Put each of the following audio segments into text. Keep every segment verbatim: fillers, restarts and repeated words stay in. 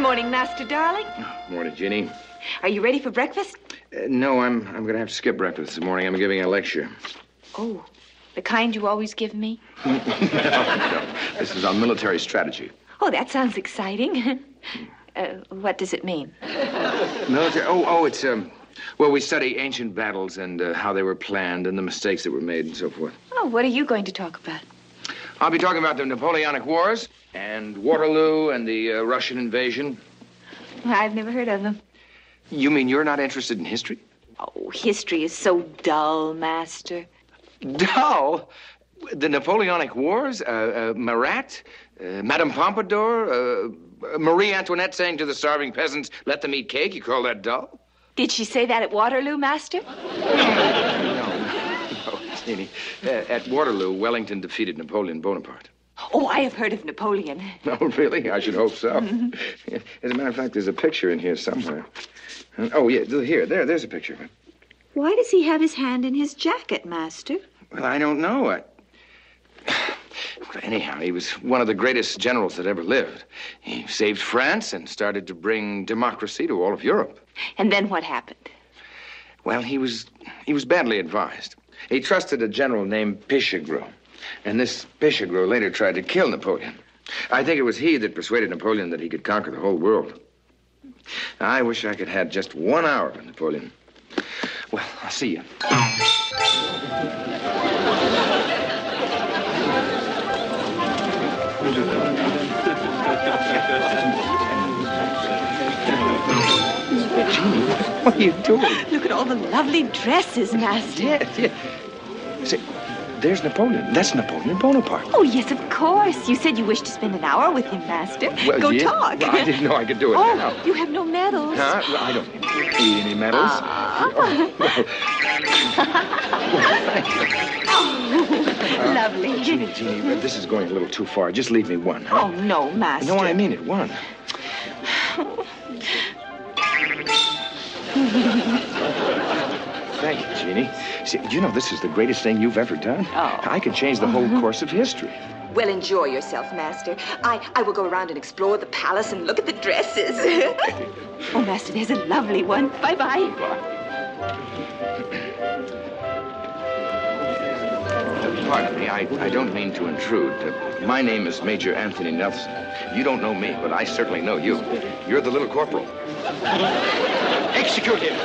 morning, Master Darling. Morning, Jeannie. Are you ready for breakfast? Uh, no, I'm I'm going to have to skip breakfast this morning. I'm giving a lecture. Oh, the kind you always give me? no, no. This is on military strategy. Oh, that sounds exciting. uh, what does it mean? Military? Oh, oh, it's, um, well, we study ancient battles and uh, how they were planned and the mistakes that were made and so forth. Oh, what are you going to talk about? I'll be talking about the Napoleonic Wars and Waterloo and the uh, Russian invasion. I've never heard of them. You mean you're not interested in history? Oh, history is so dull, Master. Dull? The Napoleonic Wars? Uh, uh, Marat? Uh, Madame Pompadour? Uh, Marie Antoinette saying to the starving peasants, let them eat cake? You call that dull? Did she say that at Waterloo, Master? No, Jeannie. Uh, at Waterloo, Wellington defeated Napoleon Bonaparte. Oh, I have heard of Napoleon. Oh, really? I should hope so. As a matter of fact, there's a picture in here somewhere. Oh, yeah, here, there, there's a picture of it. Why does he have his hand in his jacket, Master? Well, I don't know. I... Anyhow, he was one of the greatest generals that ever lived. He saved France and started to bring democracy to all of Europe. And then what happened? Well, he was he was badly advised. He trusted a general named Pichegru. And this Pichegru later tried to kill Napoleon. I think it was he that persuaded Napoleon that he could conquer the whole world. I wish I could have had just one hour with Napoleon. Well, I'll see you. Jeannie, what are you doing? Look at all the lovely dresses, Master. Yes, yes. See, there's Napoleon. That's Napoleon Bonaparte. Oh, yes, of course. You said you wished to spend an hour with him, Master. Well, Go yeah. talk. Well, I didn't know I could do it oh, now. You have no medals. Huh? Well, I don't need any medals. Uh, oh, well. oh, lovely. Uh, Jeannie, Jeannie, this is going a little too far. Just leave me one, huh? Oh, no, Master. No, I mean it. One. Thank you, Jeannie. See, you know, this is the greatest thing you've ever done. Oh. I could change the whole course of history. Well, enjoy yourself, Master. I, I will go around and explore the palace and look at the dresses. Oh, Master, there's a lovely one. Bye-bye. Pardon me, I, I don't mean to intrude. Uh, my name is Major Anthony Nelson. You don't know me, but I certainly know you. You're the little corporal. Execute him!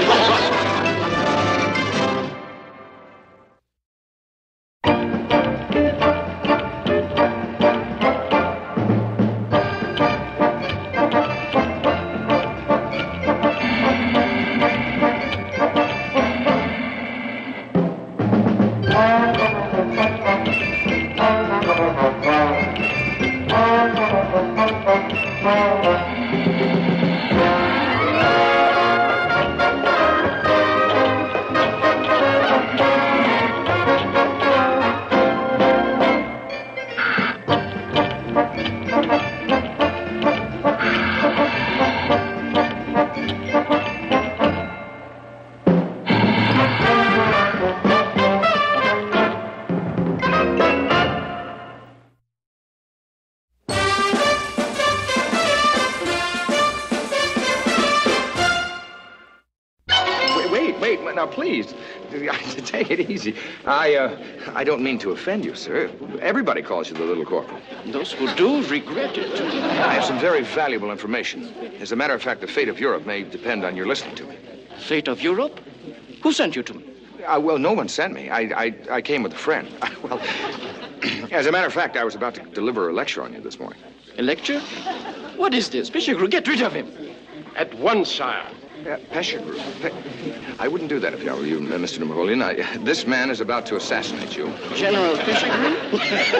Now, please, take it easy. I, uh, I don't mean to offend you, sir. Everybody calls you the little corporal. Those who do regret it. I have some very valuable information. As a matter of fact, the fate of Europe may depend on your listening to me. Fate of Europe? Who sent you to me? Uh, well, no one sent me. I, I, I came with a friend. Well, as a matter of fact, I was about to deliver a lecture on you this morning. A lecture? What is this? Pichegru, get rid of him. At once, sire. Uh, Pichegru. I wouldn't do that if I were you, uh, Mister Napoleon. I, this man is about to assassinate you. General Pichegru?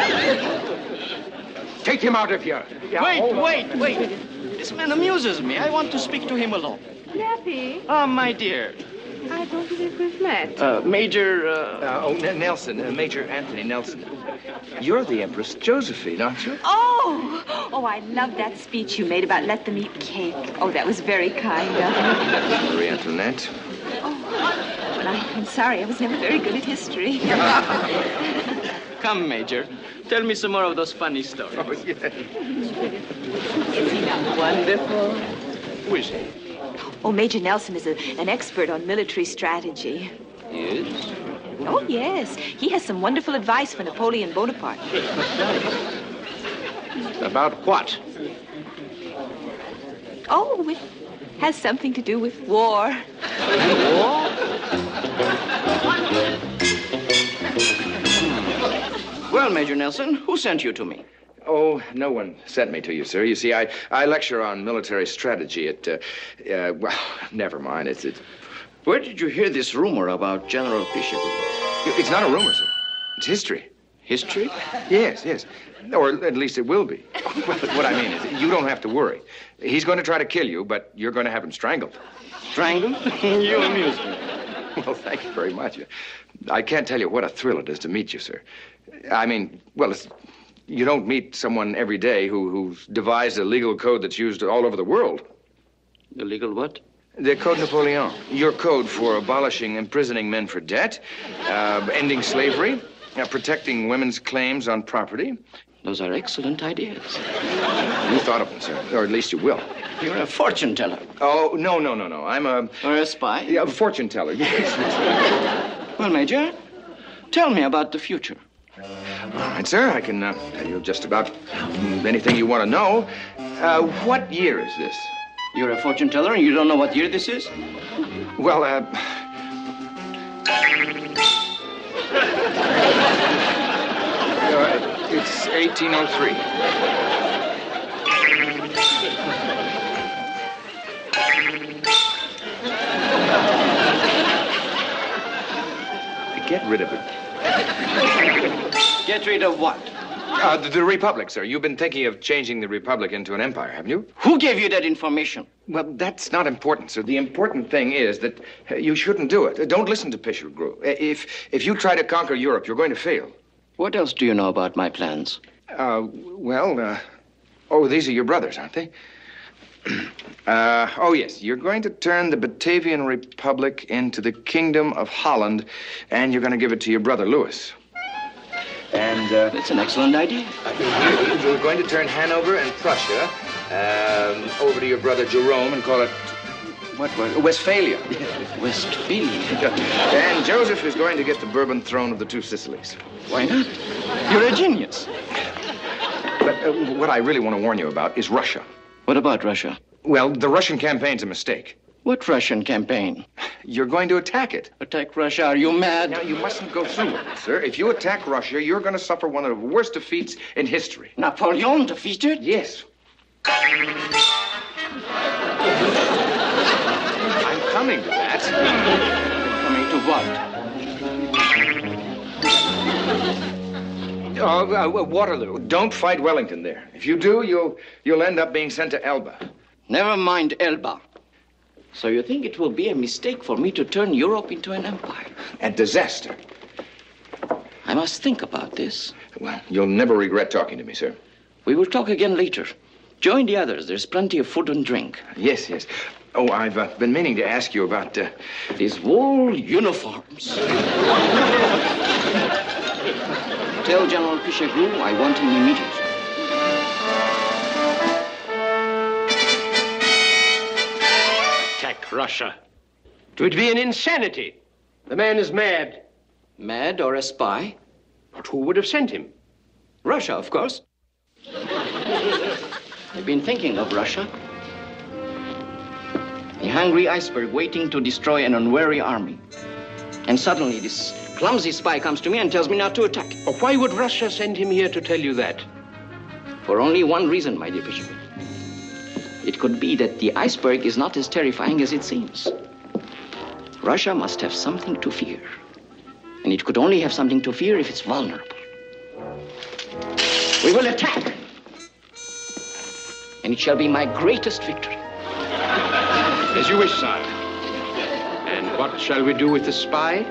Take him out of here. Yeah, wait, wait, wait. This man amuses me. I want to speak to him alone. Nephi, Oh, my dear. I don't believe we've met. Uh, Major, uh... Uh, oh, N- Nelson, uh, Major Anthony Nelson. You're the Empress Josephine, aren't you? Oh, oh, I love that speech you made about let them eat cake. Oh, that was very kind of you. That was Marie Antoinette. Oh, well, I, I'm sorry. I was never very good at history. Come, Major. Tell me some more of those funny stories. Oh, yeah. Isn't he not wonderful? Who is he? Oh, Major Nelson is a, an expert on military strategy. Yes? Oh, yes. He has some wonderful advice for Napoleon Bonaparte. About what? Oh, it has something to do with war. War? Well, Major Nelson, who sent you to me? Oh, no one sent me to you, sir. You see, I, I lecture on military strategy at, uh, uh, well, never mind. It's, it's, Where did you hear this rumor about General Pichegru? it's not a rumor, sir. It's history. History? Yes, yes. Or at least it will be. Well, what I mean is, you don't have to worry. He's going to try to kill you, but you're going to have him strangled. Strangled? You amuse me. Well, thank you very much. I can't tell you what a thrill it is to meet you, sir. I mean, well, it's, you don't meet someone every day who, who's devised a legal code that's used all over the world. The legal what? The Code Napoleon. Your code for abolishing imprisoning men for debt, uh, ending slavery, uh, protecting women's claims on property. Those are excellent ideas. You thought of them, sir, or at least you will. You're a fortune teller. Oh, no, no, no, no. I'm a... Or a spy? Yeah, a fortune teller, yes. Well, Major, tell me about the future. All right, sir. I can uh, tell you just about anything you want to know. Uh, what year is this? You're a fortune teller and you don't know what year this is? Well, uh... uh it's eighteen oh three. Get rid of it. Get rid of what? Uh, the, the Republic, sir. You've been thinking of changing the Republic into an empire, haven't you? Who gave you that information? Well, that's not important, sir. The important thing is that uh, you shouldn't do it. Uh, don't listen to Pichegru. Uh, If, if you try to conquer Europe, you're going to fail. What else do you know about my plans? Uh, well, uh, oh, these are your brothers, aren't they? uh, oh, yes. You're going to turn the Batavian Republic into the Kingdom of Holland, and you're going to give it to your brother, Louis. And, uh... That's an excellent idea. Uh, you're going to turn Hanover and Prussia um, over to your brother Jerome and call it... What was it? Westphalia. Westphalia. And Joseph is going to get the Bourbon throne of the Two Sicilies. Why not? You're a genius. But uh, what I really want to warn you about is Russia. What about Russia? Well, the Russian campaign's a mistake. What Russian campaign? You're going to attack it. Attack Russia? Are you mad? Now, you mustn't go through with it, sir. If you attack Russia, you're going to suffer one of the worst defeats in history. Napoleon defeated? Yes. I'm coming to that. Coming to what? Uh, uh, Waterloo. Don't fight Wellington there. If you do, you'll you'll end up being sent to Elba. Never mind Elba. So you think it will be a mistake for me to turn Europe into an empire? A disaster. I must think about this. Well, you'll never regret talking to me, sir. We will talk again later. Join the others. There's plenty of food and drink. Yes, yes. Oh, I've uh, been meaning to ask you about uh, these wool uniforms. Tell General Pichegru I want him immediately. Attack Russia. It would be an insanity. The man is mad. Mad or a spy? But who would have sent him? Russia, of course. I've been thinking of Russia. A hungry iceberg waiting to destroy an unwary army. And suddenly this clumsy spy comes to me and tells me not to attack. Oh, why would Russia send him here to tell you that? For only one reason, my dear Bishop. It could be that the iceberg is not as terrifying as it seems. Russia must have something to fear. And it could only have something to fear if it's vulnerable. We will attack. And it shall be my greatest victory. As you wish, sire. And what shall we do with the spy?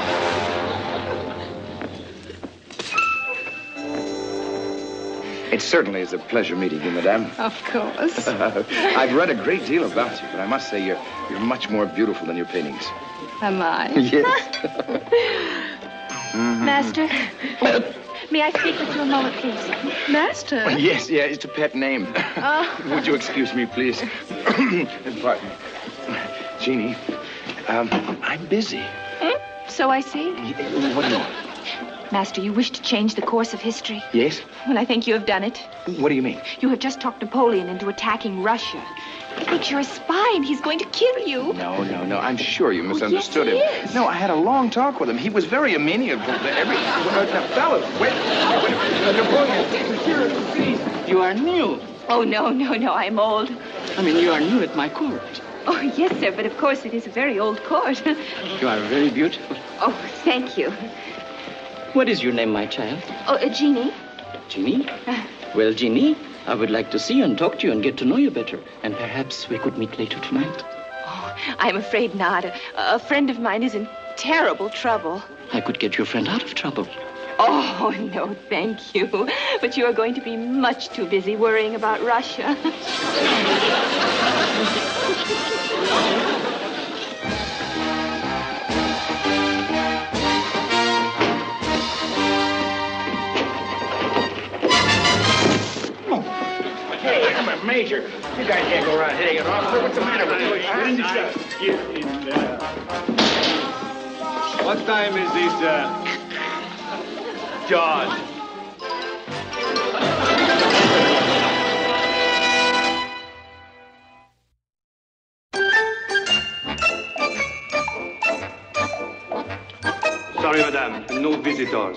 It's certainly is a pleasure meeting you, madame. Of course. I've read a great deal about you, but I must say you're, you're much more beautiful than your paintings. Am I? Yes. Mm-hmm. Master, may I speak with you a moment, please? Master? Yes, yeah, it's a pet name. Oh. Would you excuse me, please? Pardon. Jeannie, um, I'm busy. Hmm? So I see. What do you want? Master, you wish to change the course of history? Yes? Well, I think you have done it. What do you mean? You have just talked Napoleon into attacking Russia. He thinks you're a spy and he's going to kill you. No, no, no. I'm sure you misunderstood yes, he him. is. No, I had a long talk with him. He was very amenable to every... Uh, now, fellas, wait. wait uh, Napoleon, here, please. You are new. Oh, no, no, no, I'm old. I mean, you are new at my court. Oh, yes, sir, but of course it is a very old court. You are very beautiful. Oh, thank you. What is your name, my child? Oh, uh, Jeannie. Jeannie? Well, Jeannie, I would like to see you and talk to you and get to know you better. And perhaps we could meet later tonight. Oh, I'm afraid not. A, a friend of mine is in terrible trouble. I could get your friend out of trouble. Oh, no, thank you. But you are going to be much too busy worrying about Russia. Major, you guys can't go around hitting an officer. What's the matter with you? What time is this, uh, George? Sorry, madame, no visitors.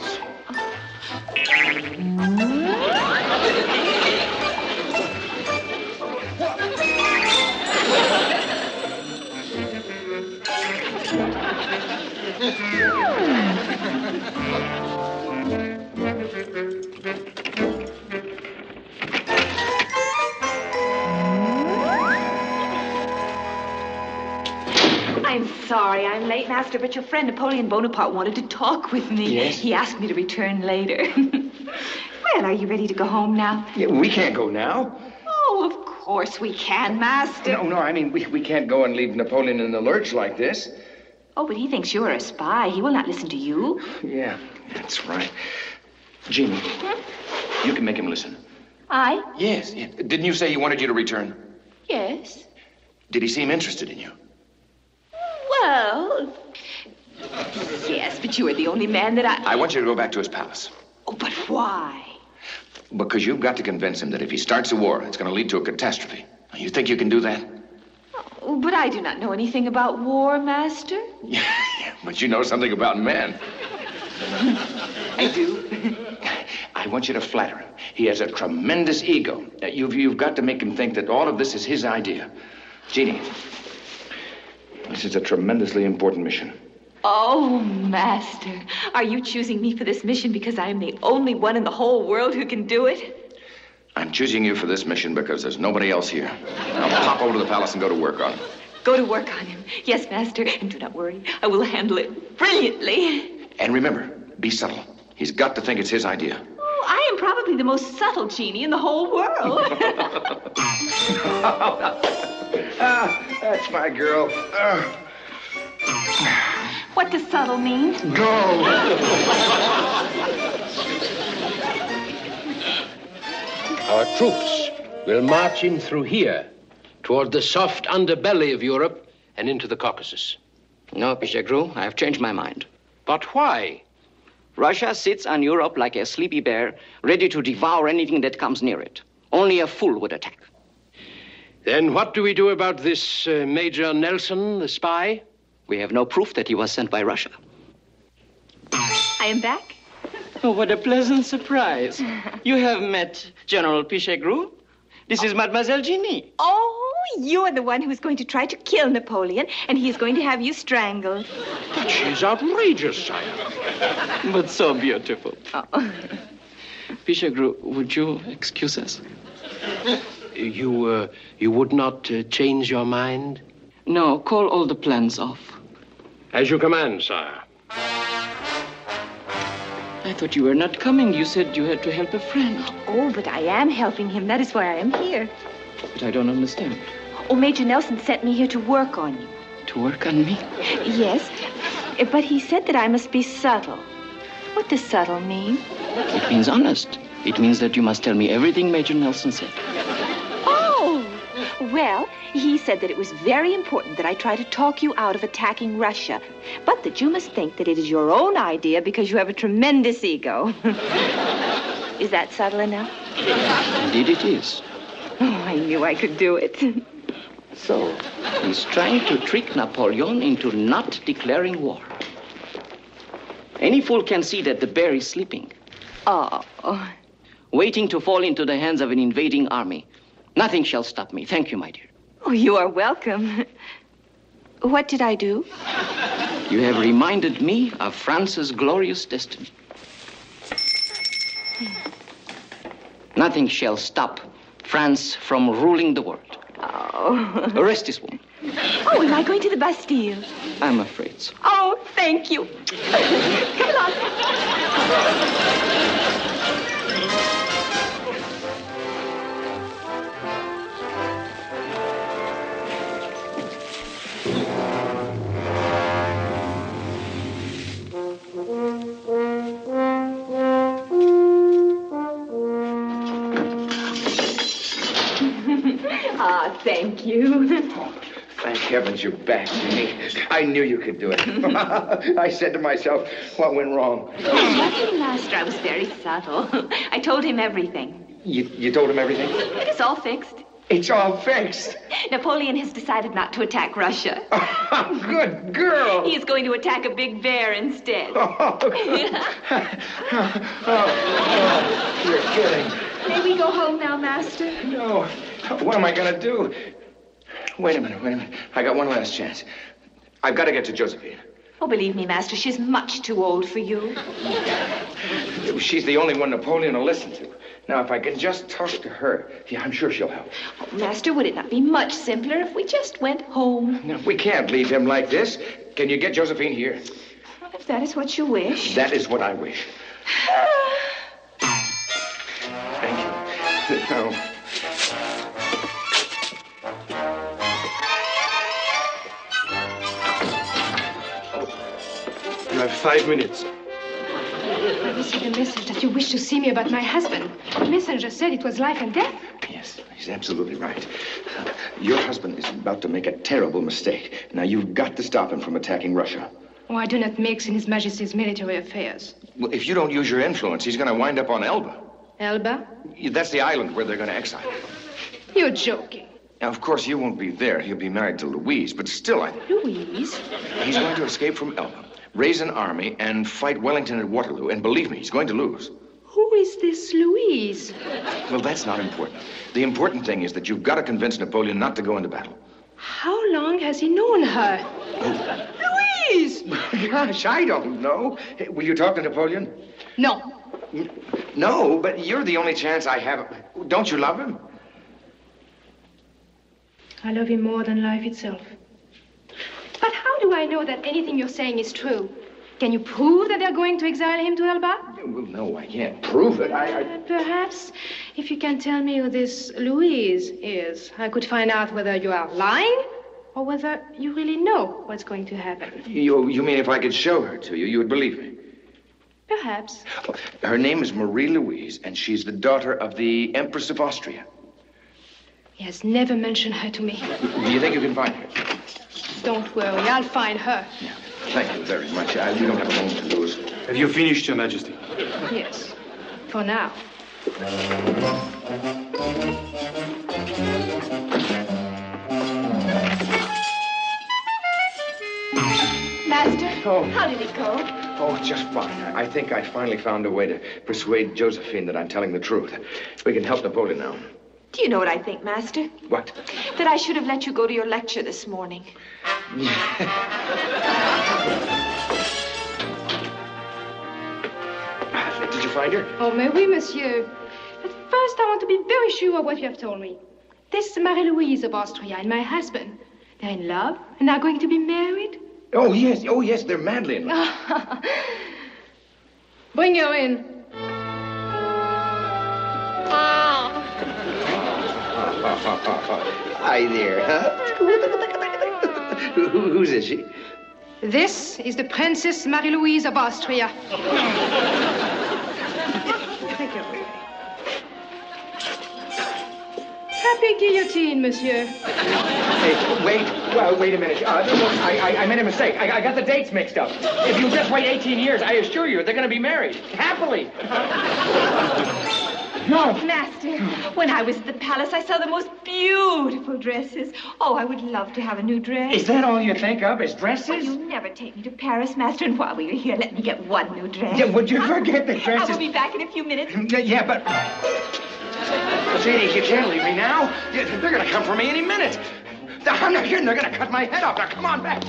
I'm sorry I'm late, Master, but your friend Napoleon Bonaparte wanted to talk with me. Yes? He asked me to return later. Well, are you ready to go home now? Yeah, we can't go now. Oh, of course we can, Master. No, no, I mean, we, we can't go and leave Napoleon in the lurch like this. Oh, but he thinks you're a spy. He will not listen to you. Yeah, that's right. Jeannie, you can make him listen. I? Yes, yeah. Didn't you say he wanted you to return? Yes. Did he seem interested in you? Well, yes, but you are the only man that I... I want you to go back to his palace. Oh, but why? Because you've got to convince him that if he starts a war, it's going to lead to a catastrophe. You think you can do that? Oh, but I do not know anything about war, Master. Yeah, yeah, but you know something about men. I do. I want you to flatter him. He has a tremendous ego. Uh, You've, you've got to make him think that all of this is his idea. Jeannie, this is a tremendously important mission. Oh, Master, are you choosing me for this mission because I am the only one in the whole world who can do it? I'm choosing you for this mission because there's nobody else here. Now pop over to the palace and go to work on it. Go to work on him. Yes, Master, and do not worry. I will handle it brilliantly. And remember, be subtle. He's got to think it's his idea. Oh, I am probably the most subtle genie in the whole world. Ah, that's my girl. Uh, What does subtle mean? go! Our troops will march in through here toward the soft underbelly of Europe and into the Caucasus. No, Pichegru, I have changed my mind. But why? Russia sits on Europe like a sleepy bear, ready to devour anything that comes near it. Only a fool would attack. Then what do we do about this uh, Major Nelson, the spy? We have no proof that he was sent by Russia. I am back. Oh, what a pleasant surprise. You have met General Pichegru. This is Mademoiselle Jeannie. Oh, you are the one who is going to try to kill Napoleon, and he is going to have you strangled. But she's outrageous, sire. But so beautiful. Oh. Pichegru, would you excuse us? You, uh, you would not uh, change your mind? No, call all the plans off. As you command, sire. I thought you were not coming. You said you had to help a friend. Oh, but I am helping him. That is why I am here. But I don't understand. Oh, Major Nelson sent me here to work on you. To work on me? Yes, but he said that I must be subtle. What does subtle mean? It means honest. It means that you must tell me everything Major Nelson said. Oh, well, he said that it was very important that I try to talk you out of attacking Russia, but that you must think that it is your own idea because you have a tremendous ego. Is that subtle enough? Indeed it is. Oh, I knew I could do it. So, he's trying to trick Napoleon into not declaring war. Any fool can see that the bear is sleeping. Oh. Waiting to fall into the hands of an invading army. Nothing shall stop me. Thank you, my dear. Oh, you are welcome. What did I do? You have reminded me of France's glorious destiny. Nothing shall stop France from ruling the world. Oh. Arrest this woman. Oh, am I going to the Bastille? I'm afraid so. Oh, thank you. Come along. Ah, thank you. Thank heavens you're back, Jimmy. I knew you could do it. I said to myself, what went wrong? Oh, nothing, Master. I was very subtle. I told him everything. You, you told him everything? It is all fixed. It's all fixed. Napoleon has decided not to attack Russia. Good girl. He is going to attack a big bear instead. Oh, oh, you're kidding. May we go home now, Master? No. What am I going to do? Wait a minute, wait a minute. I got one last chance. I've got to get to Josephine. Oh, believe me, Master, she's much too old for you. She's the only one Napoleon will listen to. Now, if I can just talk to her, yeah, I'm sure she'll help. Oh, Master, would it not be much simpler if we just went home? No, we can't leave him like this. Can you get Josephine here? Well, if that is what you wish. That is what I wish. Thank you. No. You have five minutes. I received a message that you wish to see me about my husband. The messenger said it was life and death. Yes, he's absolutely right. Your husband is about to make a terrible mistake. Now, you've got to stop him from attacking Russia. Oh, I do not mix in His Majesty's military affairs. Well, if you don't use your influence, he's going to wind up on Elba. Elba? That's the island where they're going to exile him. You're joking. Now, of course, you won't be there. He'll be married to Louise, but still, I... Louise? He's going to escape from Elba, raise an army, and fight Wellington at Waterloo. And believe me, he's going to lose. Who is this Louise? Well, that's not important. The important thing is that you've got to convince Napoleon not to go into battle. How long has he known her? Oh. Louise! Gosh, I don't know. Hey, will you talk to Napoleon? No. No, but you're the only chance I have. Don't you love him? I love him more than life itself. But how do I know that anything you're saying is true? Can you prove that they're going to exile him to Elba? Well, no, I can't prove it. I, I... Uh, perhaps if you can tell me who this Louise is, I could find out whether you are lying or whether you really know what's going to happen. You, you mean if I could show her to you, you would believe me? Perhaps. Her name is Marie Louise, and she's the daughter of the Empress of Austria. He has never mentioned her to me. Do you think you can find her? Don't worry, I'll find her. Yeah. Thank you very much. I, we don't have a moment to lose. Have you finished, Your Majesty? Yes, for now. Master, Oh. how did it go? Oh, just fine. I think I finally found a way to persuade Josephine that I'm telling the truth. We can help Napoleon now. Do you know what I think, Master? What? That I should have let you go to your lecture this morning. Did you find her? Oh, mais oui, monsieur. But first, I want to be very sure of what you have told me. This is Marie-Louise of Austria and my husband. They're in love and are going to be married? Oh, yes. Oh, yes. They're madly in love. Bring her in. Hi there, huh? Who, who's is she? This is the Princess Marie-Louise of Austria. Take her away. Happy guillotine, monsieur. Hey, wait. Well, wait a minute. Uh, I, I, I made a mistake. I, I got the dates mixed up. If you just wait eighteen years, I assure you, they're going to be married. Happily. No. Master, when I was at the palace, I saw the most beautiful dresses. Oh, I would love to have a new dress. Is that all you think of, is dresses? Oh, you never take me to Paris, Master, and while we are here, let me get one new dress. Yeah, would you forget the dresses? I will be back in a few minutes. Yeah, yeah, but... Jeannie, you can't leave me now. They're going to come for me any minute. I'm not kidding. They're going to cut my head off. Now, come on back.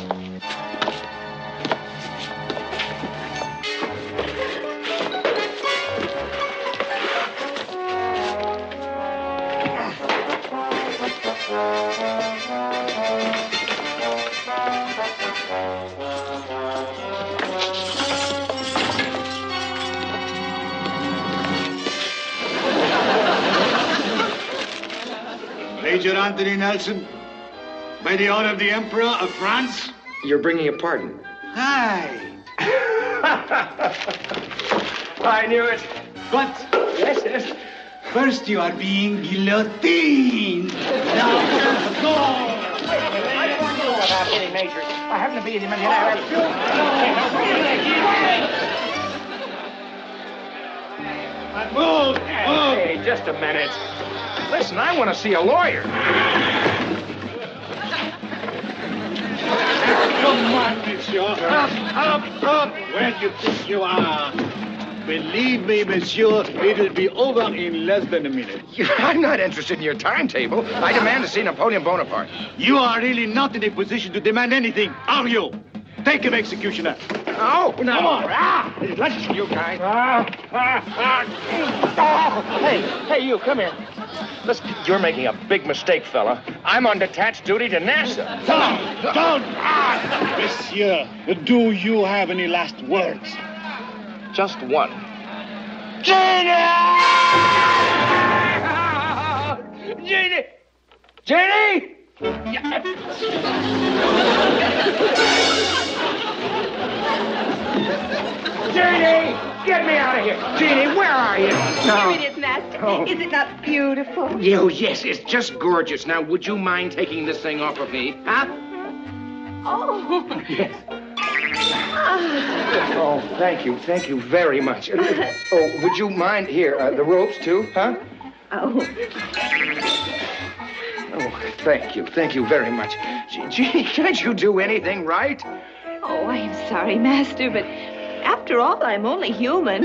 Major Anthony Nelson, by the order of the Emperor of France. You're bringing a pardon. Hi. I knew it. But Yes, yes. first you are being guillotined. Now, go. I don't know about any major. I happen to be the Move, move. Hey, just a minute. Listen, I want to see a lawyer. Come on, monsieur. Up, up, up. Where do you think you are? Believe me, monsieur, it'll be over in less than a minute. I'm not interested in your timetable. I demand to see Napoleon Bonaparte. You are really not in a position to demand anything, are you? Take him, executioner. Oh, no. Come on. Ah, let's you guys. Ah, ah, ah. Hey, hey, you, come here. Listen, you're making a big mistake, fella. I'm on detached duty to NASA. Down, down. Ah. Monsieur, do you have any last words? Just one. Jenny! Jeannie! Jeannie! Jeannie! Get me out of here! Jeannie, where are you? Here it is, Master. Oh. Is it not beautiful? Oh, yes, it's just gorgeous. Now, would you mind taking this thing off of me? Huh? Oh. Yes. Oh, thank you. Thank you very much. Oh, would you mind here, uh, the ropes, too, huh? Oh. Oh, thank you. Thank you very much. Gee, can't you do anything right? Oh, I am sorry, Master, but after all, I'm only human.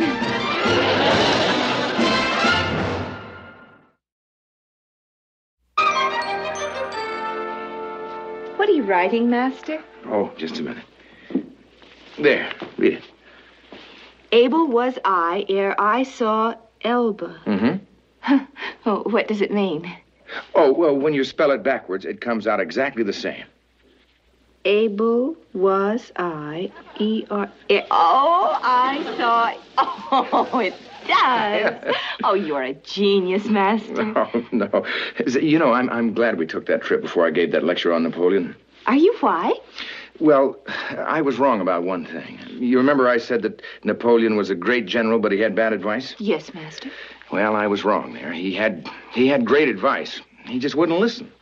What are you writing, Master? Oh, just a minute. There, read it. Able was I ere I saw Elba. Mm-hmm. Oh, what does it mean? Oh, well, when you spell it backwards, it comes out exactly the same. Able was I, E R... E- oh, I saw... Oh, it does. Oh, you're a genius, Master. Oh, no. You know, I'm, I'm glad we took that trip before I gave that lecture on Napoleon. Are you why? Well, I was wrong about one thing. You remember I said that Napoleon was a great general, but he had bad advice? Yes, Master. Well, I was wrong there. He had he had great advice. He just wouldn't listen.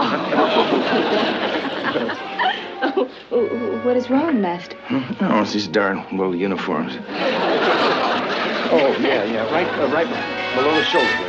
Oh, oh, what is wrong, Master? Oh, it's these darn little uniforms. Oh, yeah, yeah, right, uh, right below the shoulder.